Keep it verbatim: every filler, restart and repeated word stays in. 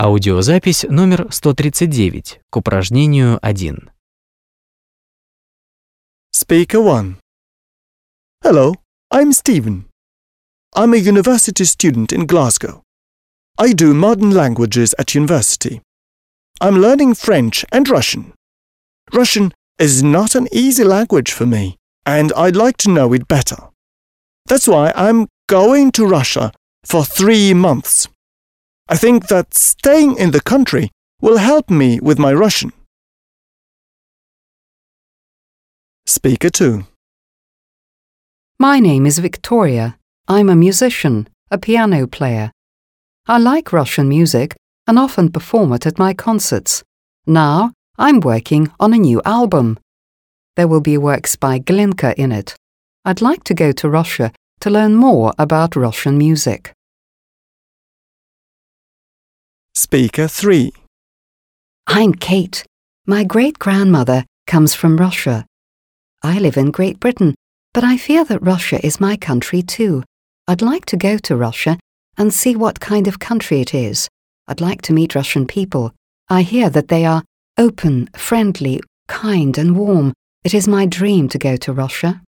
Аудиозапись номер сто тридцать девять к упражнению один. Speaker one. Hello, I'm Stephen. I'm a university student in Glasgow. I do modern languages at university. I'm learning French and Russian. Russian is not an easy language for me, and I'd like to know it better. That's why I'm going to Russia for three months. I think that staying in the country will help me with my Russian. Speaker two. My name is Victoria. I'm a musician, a piano player. I like Russian music and often perform it at my concerts. Now, I'm working on a new album. There will be works by Glinka in it. I'd like to go to Russia to learn more about Russian music. Speaker three. I'm Kate. My great-grandmother comes from Russia. I live in Great Britain, but I feel that Russia is my country too. I'd like to go to Russia and see what kind of country it is. I'd like to meet Russian people. I hear that they are open, friendly, kind and warm. It is my dream to go to Russia.